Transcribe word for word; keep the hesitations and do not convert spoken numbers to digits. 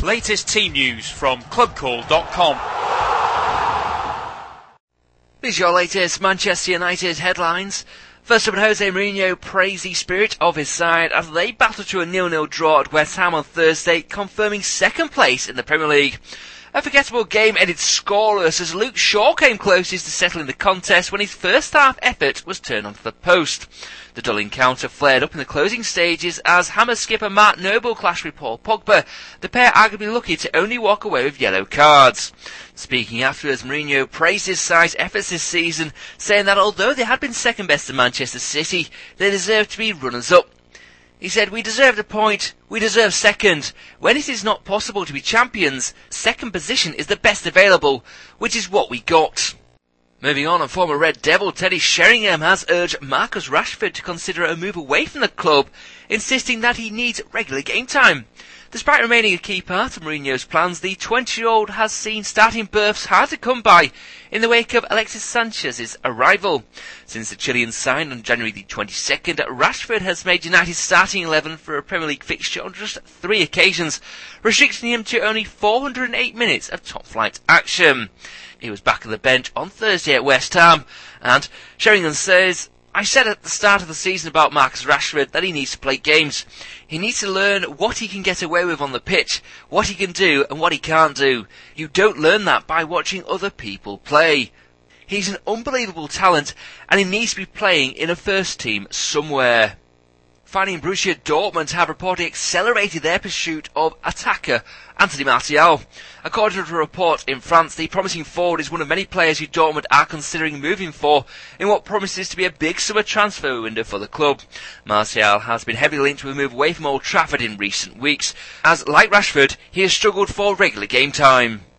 Latest team news from club call dot com. These are your latest Manchester United headlines. First up, Jose Mourinho praised the spirit of his side as they battled through a nil nil draw at West Ham on Thursday, confirming second place in the Premier League. A forgettable game ended scoreless as Luke Shaw came closest to settling the contest when his first half effort was turned onto the post. The dull encounter flared up in the closing stages as Hammers skipper Mark Noble clashed with Paul Pogba, the pair arguably lucky to only walk away with yellow cards. Speaking afterwards, Mourinho praised his side's efforts this season, saying that although they had been second best to Manchester City, they deserved to be runners-up. He said, "We deserved a point, we deserve second. When it is not possible to be champions, second position is the best available, which is what we got." Moving on, and former Red Devil Teddy Sheringham has urged Marcus Rashford to consider a move away from the club, insisting that he needs regular game time. Despite remaining a key part of Mourinho's plans, the twenty-year-old has seen starting berths hard to come by in the wake of Alexis Sanchez's arrival. Since the Chilean signed on January the twenty-second, Rashford has made United's starting eleven for a Premier League fixture on just three occasions, restricting him to only four hundred eight minutes of top-flight action. He was back on the bench on Thursday at West Ham, and Sheringham says, "I said at the start of the season about Marcus Rashford that he needs to play games. He needs to learn what he can get away with on the pitch, what he can do and what he can't do. You don't learn that by watching other people play. He's an unbelievable talent and he needs to be playing in a first team somewhere." Finally, Borussia Dortmund have reportedly accelerated their pursuit of attacker Anthony Martial. According to a report in France, the promising forward is one of many players who Dortmund are considering moving for in what promises to be a big summer transfer window for the club. Martial has been heavily linked with a move away from Old Trafford in recent weeks, as, like Rashford, he has struggled for regular game time.